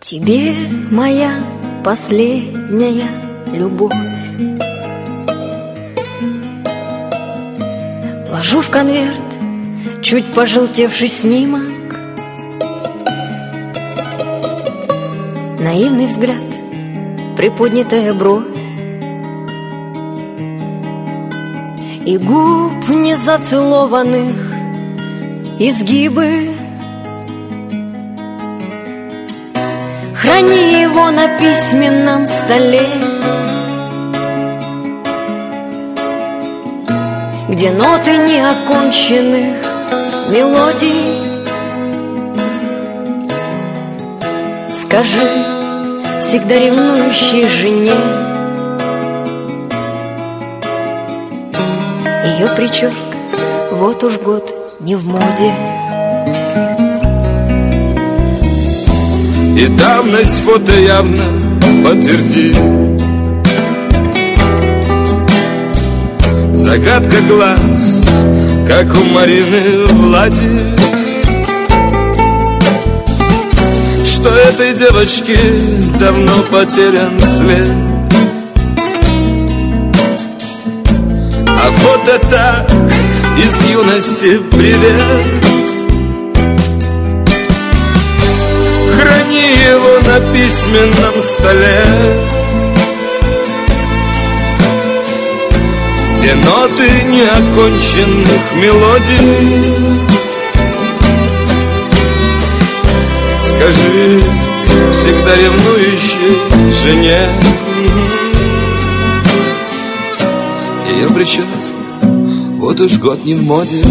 Тебе моя последняя любовь ложу в конверт чуть пожелтевший снимок, наивный взгляд, приподнятая бровь и губ незацелованных изгибы. Храни его на письменном столе, где ноты неоконченных мелодий. Скажи всегда ревнующей жене, ее прическа вот уж год не в моде. И давность фото явно подтвердит. Загадка глаз, как у Марины Влади, что этой девочке давно потерян след. А фото так из юности привет. Храни его на письменном столе, где ноты неоконченных мелодий. Скажи всегда ревнующей жене, ее прическа вот уж год не в моде.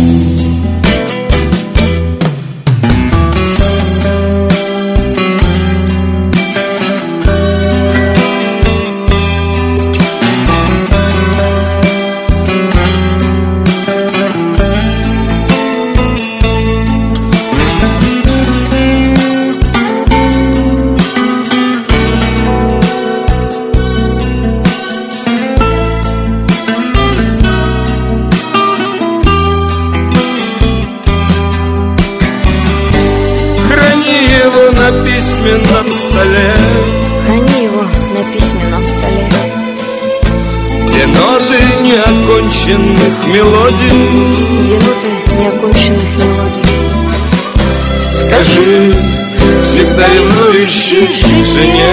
На письменном столе, храни его на письменном столе, где ноты неоконченных мелодий. где ноты неоконченных мелодий. Скажи всегда ревнующей жене,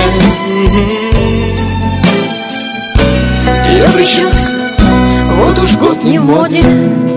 ее прическа вот уж год не в моде.